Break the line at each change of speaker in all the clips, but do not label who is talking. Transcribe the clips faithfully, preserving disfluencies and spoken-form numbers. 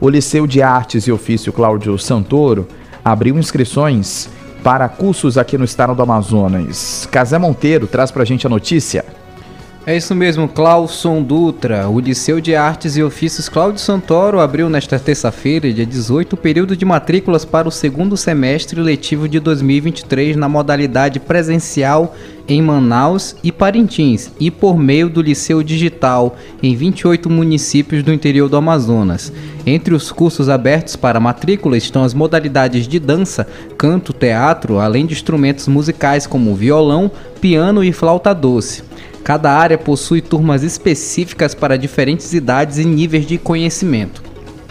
O Liceu de Artes e Ofício Cláudio Santoro abriu inscrições para cursos aqui no estado do Amazonas. Casé Monteiro traz pra gente a notícia.
É isso mesmo, Clauson Dutra. O Liceu de Artes e Ofícios Cláudio Santoro abriu nesta terça-feira, dia dezoito, o período de matrículas para o segundo semestre letivo de dois mil e vinte e três na modalidade presencial em Manaus e Parintins e por meio do Liceu Digital em vinte e oito municípios do interior do Amazonas. Entre os cursos abertos para matrícula estão as modalidades de dança, canto, teatro, além de instrumentos musicais como violão, piano e flauta doce. Cada área possui turmas específicas para diferentes idades e níveis de conhecimento.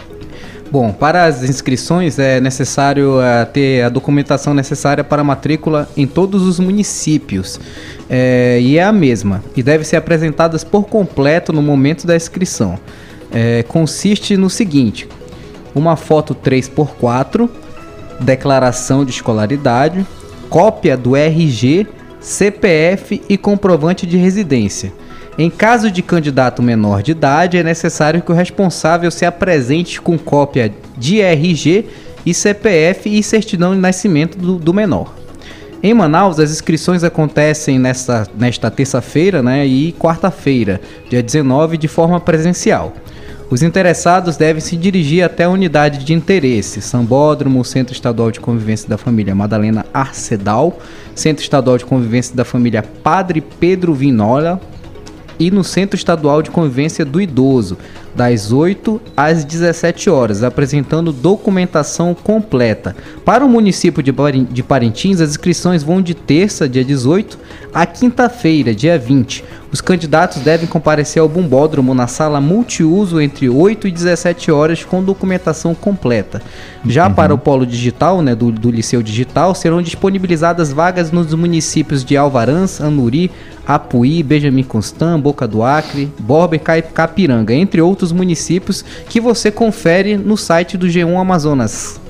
Bom, para as inscrições é necessário uh, ter a documentação necessária para a matrícula em todos os municípios. É, e é a mesma, e deve ser apresentadas por completo no momento da inscrição. É, consiste no seguinte: uma foto três por quatro, declaração de escolaridade, cópia do R G, C P F e comprovante de residência. Em caso de candidato menor de idade, é necessário que o responsável se apresente com cópia de R G e C P F e certidão de nascimento do, do menor. Em Manaus, as inscrições acontecem nesta, nesta terça-feira, né, e quarta-feira, dia dezenove, de forma presencial. Os interessados devem se dirigir até a unidade de interesse, Sambódromo, Centro Estadual de Convivência da Família Madalena Arcedal, Centro Estadual de Convivência da Família Padre Pedro Vinola e no Centro Estadual de Convivência do Idoso, das oito às dezessete horas, apresentando documentação completa. Para o município de Parintins, as inscrições vão de terça, dia dezoito, a quinta-feira, dia vinte. Os candidatos devem comparecer ao Bumbódromo na sala multiuso entre oito e dezessete horas com documentação completa. Já uhum. para o polo digital, né, do, do Liceu Digital, serão disponibilizadas vagas nos municípios de Alvarãs, Anuri, Apuí, Benjamin Constant, Boca do Acre, Borba e Capiranga, entre outros municípios que você confere no site do G um Amazonas.